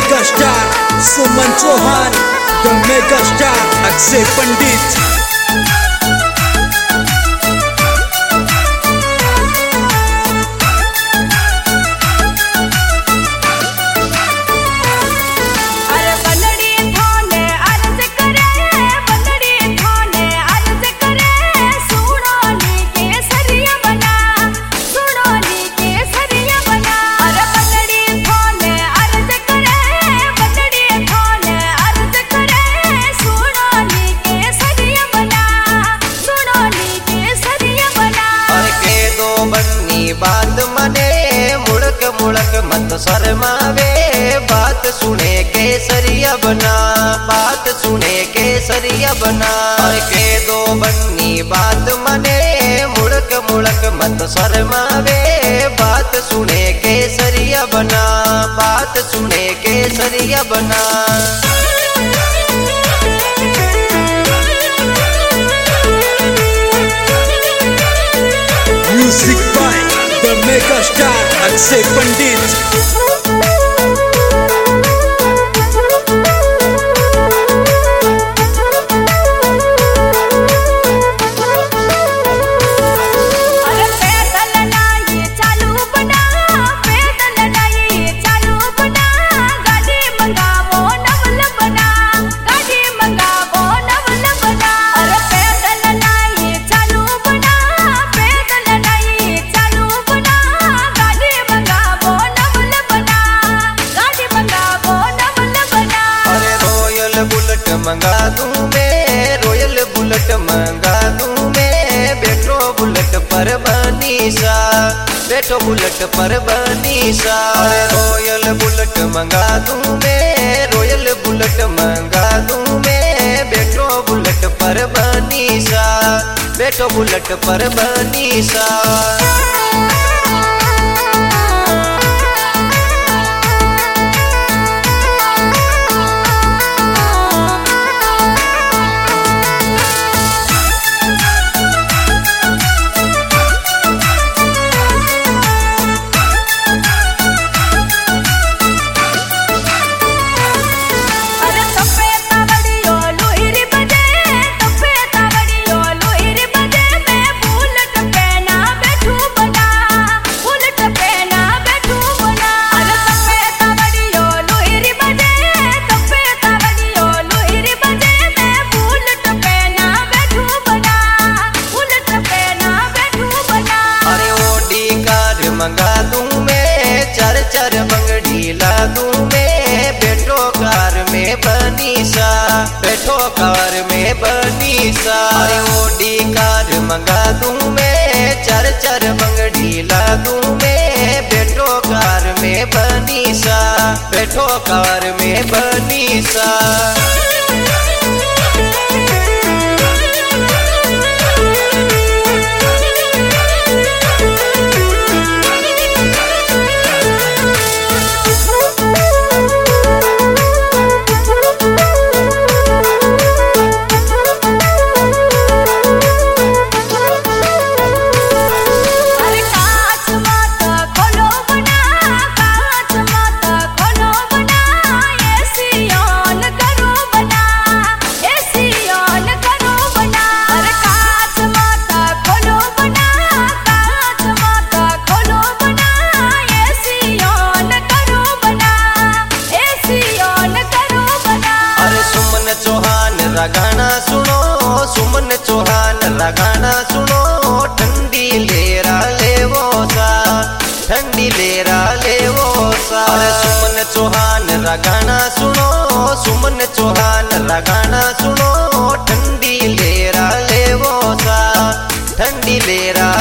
Mega star Suman Chauhan, the mega star Akshay Pandit. बात मने मुड़क मुड़क मत शर्मावे, बात सुने के सरिया बना, बात सुने के सरिया बना। और के दो बन्नी बात मने मुड़क मुड़क मत शर्मावे, बात सुने के सरिया बना, बात सुने के सरिया बना। Music by the mega star Akshay Pandit. मंगा दूं मैं रॉयल बुलेट, मंगा दूं मैं बैठो बुलेट पर बनीसा, बैठो बुलेट पर बनीसा। रॉयल बुलेट मंगा दूं मैं रॉयल बुलेट, मंगा दूं मैं बैठो बुलेट पर बनीसा, बैठो बुलेट पर बनीसा। मंगा दूं मैं चार चार बंगड़ी ला दूं मैं, बैठो कार में बनीसा, बैठो कार में बनीसा। अरे ओडी कार मंगा दूं मैं चार चार बंगड़ी ला दूं मैं, बैठो कार में बनीसा, बैठो कार में बनीसा। गाना सुनो सुमन चौहान रा गाना सुनो, ठंडी लेरा लेवो सा, ठंडी लेरा लेवो सा। सुमन चौहान रा गाना सुनो सुमन चौहान रा गाना सुनो, ठंडी लेरा लेवो सा, ठंडी लेरा